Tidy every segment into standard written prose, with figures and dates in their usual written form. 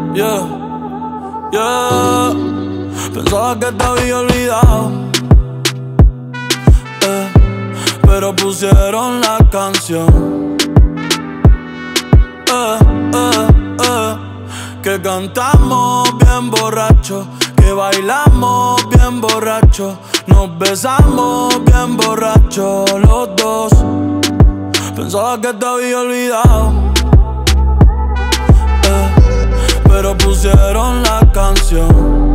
Yeah, yeah. Pensaba que te había olvidado, pero pusieron la canción, que cantamos bien borrachos, que bailamos bien borrachos, nos besamos bien borrachos los dos. Pensaba que te había olvidado, pero pusieron la canción,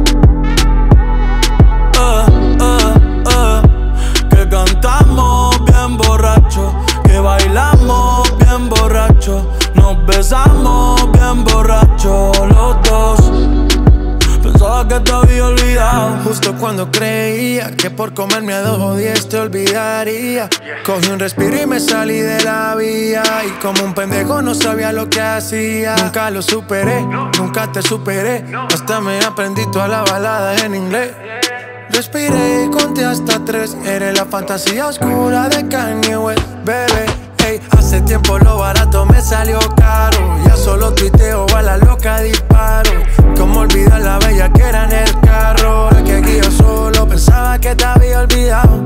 que cantamos bien borrachos, que bailamos bien borrachos, nos besamos bien borrachos los dos. Pensaba que te había olvidado. Justo cuando creía que por comerme a 2 o 10 te olvidaría, cogí un respiro y me salí de la vía. Y como un pendejo no sabía lo que hacía. Nunca lo superé, nunca te superé. Hasta me aprendí toda la balada en inglés. Respiré y conté hasta 3. Eres la fantasía oscura de Kanye West, bebé. Hey, hace tiempo lo barato me salió caro. Ya solo tuiteo, a la loca disparo. Cómo olvidar la bella que era en el carro. Ahora que aquí yo solo pensaba que te había olvidado,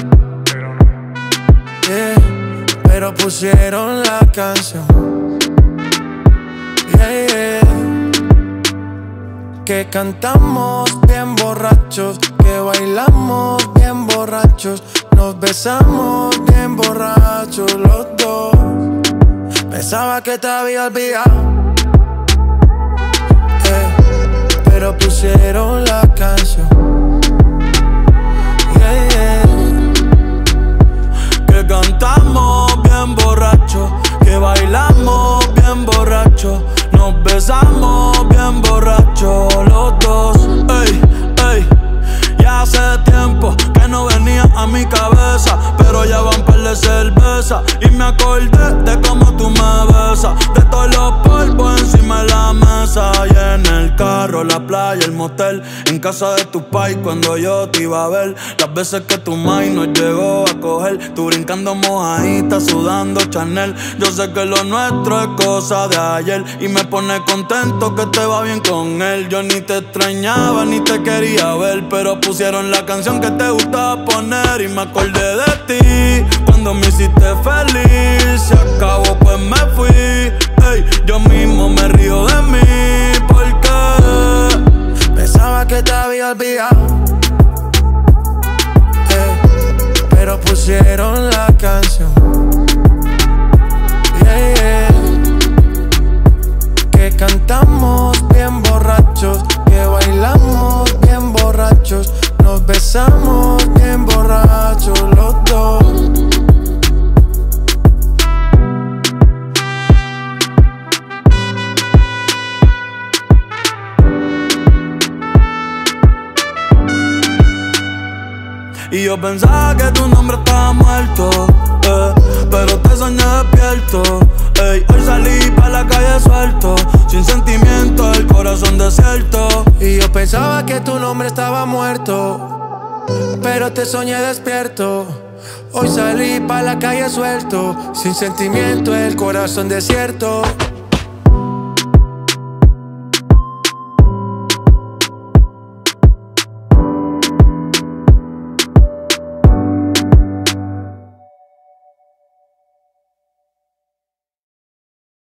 yeah, pero pusieron la canción, yeah, yeah, que cantamos bien borrachos, que bailamos bien borrachos, nos besamos bien borrachos los dos. Pensaba que te había olvidado, pero pusieron la canción, yeah, yeah, que cantamos bien borrachos, que bailamos bien borrachos, nos besamos bien borrachos los dos. Ey, ey, ya hace tiempo que no venía a mi cabeza, pero ya van par de cerveza y me acordé de cómo tú me besas, de todos los polvos encima de la mesa, y en el carro, la playa, el motel, en casa de tu pai cuando yo te iba a ver, las veces que tu mai nos llegó a coger, tú brincando mojadita, sudando Chanel. Yo sé que lo nuestro es cosa de ayer y me pone contento que te va bien con él. Yo ni te extrañaba ni te quería ver, pero pusieron la canción que te gustaba poner y me acordé de ti cuando me hiciste feliz. Se acabó pues me fui, ey, yo mismo me río de mí porque pensaba que te había olvidado, pero pusieron la canción, yeah, yeah, que cantamos bien borrachos, que bailamos bien borrachos, nos besamos bien borrachos los dos. Y yo pensaba que tu nombre estaba muerto, pero te soñé despierto. Ey, hoy salí pa' la calle suelto, sin sentimiento, el corazón desierto. Y yo pensaba que tu nombre estaba muerto, pero te soñé despierto. Hoy salí pa' la calle suelto, sin sentimiento, el corazón desierto.